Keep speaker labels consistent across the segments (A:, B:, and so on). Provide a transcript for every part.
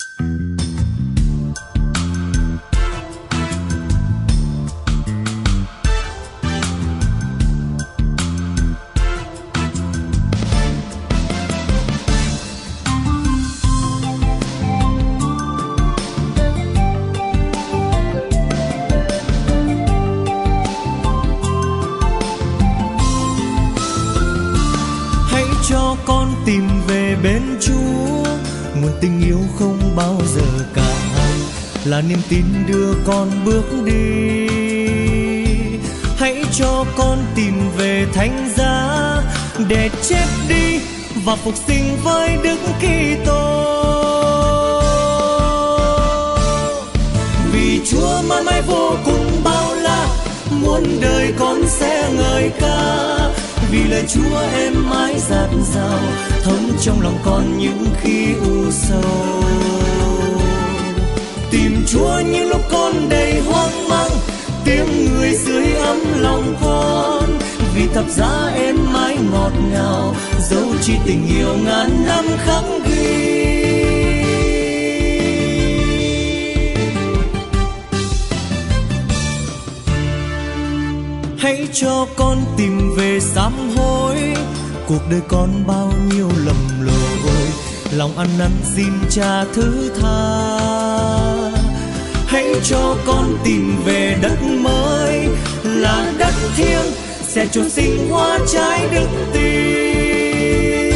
A: Cho con tìm về bên Chúa, nguồn tình yêu không bao giờ cạn, là niềm tin đưa con bước đi. Hãy cho con tìm về thánh giá, để chết đi và phục sinh với Đức Kitô. Vì Chúa mãi mãi vô cùng bao la, muôn đời con sẽ ngợi ca. Vì lời Chúa em mãi dạt dào, thấm trong lòng con những khi u sầu. Tìm Chúa những lúc con đầy hoang mang, tiếng người dưới ấm lòng con. Vì thập giá em mãi ngọt ngào, dấu chỉ tình yêu ngàn năm khắc ghi. Hãy cho con tìm về sám hối, cuộc đời con bao nhiêu lầm lỗi, lòng ăn năn xin Cha thứ tha. Hãy cho con tìm về đất mới, là đất thiêng sẽ chôn sinh hoa trái đức tin.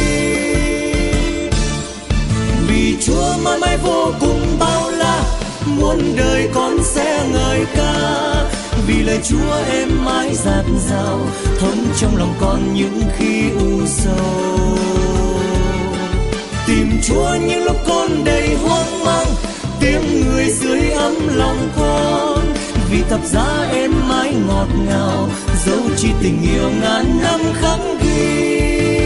A: Vì Chúa mãi mãi vô cùng bao la, muôn đời con sẽ ngợi ca. Vì lời Chúa em mãi dạt dào, thấm trong lòng con những khi u sầu. Tìm Chúa những lúc con đầy hoang mang, tiếng người dưới ấm lòng con. Vì thập giá em mãi ngọt ngào, dấu chỉ tình yêu ngàn năm khắc ghi.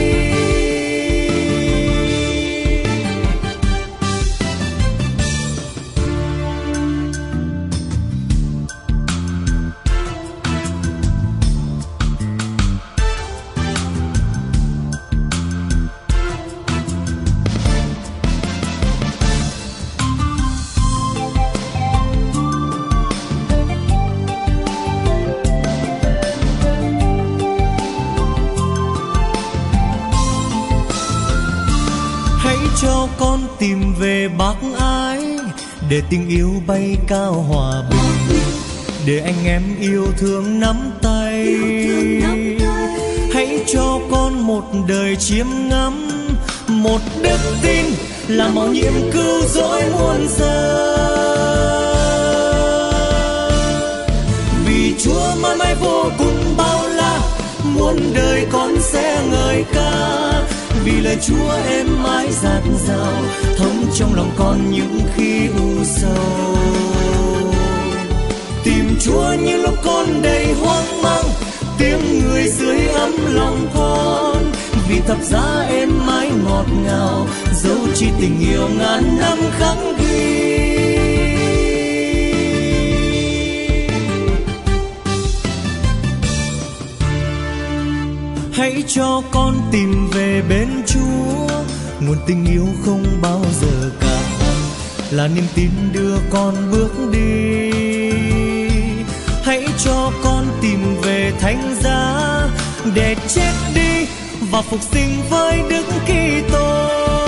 A: Cho con tìm về bác ái, để tình yêu bay cao hòa bình, để anh em yêu thương nắm tay. Hãy cho con một đời chiêm ngắm, một đức tin là màu nhiệm cứu rỗi muôn dân. Vì Chúa mãi mãi vô cùng bao la, muôn đời con sẽ ngợi ca. Vì lời Chúa em mãi dạt dào, thấm trong lòng con những khi u sầu. Tìm Chúa những lúc con đầy hoang mang, tiếng người dưới ấm lòng con. Vì thập giá em mãi ngọt ngào, dấu chỉ tình yêu ngàn năm khắc ghi. Hãy cho con tìm về bên Chúa, nguồn tình yêu không bao giờ cạn, là niềm tin đưa con bước đi. Hãy cho con tìm về thánh giá, để chết đi và phục sinh với Đức Kitô.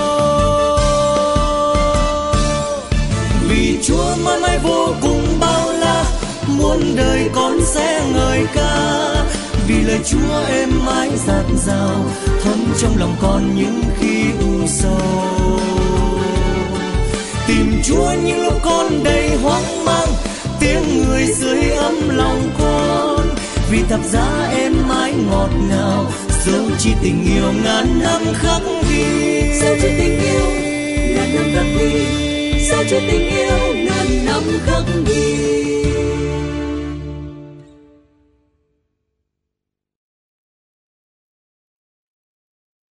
A: Vì Chúa mãi mãi vô cùng bao la, muôn đời con sẽ ngợi ca. Vì lời Chúa em mãi dạt dào, thấm trong lòng con những khi u sầu. Tìm Chúa những lúc con đầy hoang mang, tiếng người dưới ấm lòng con. Vì thập giá em mãi ngọt ngào, dấu chỉ tình yêu ngàn năm khắc ghi.
B: Dấu chỉ tình yêu ngàn năm khắc ghi, dấu chỉ tình yêu ngàn năm khắc ghi.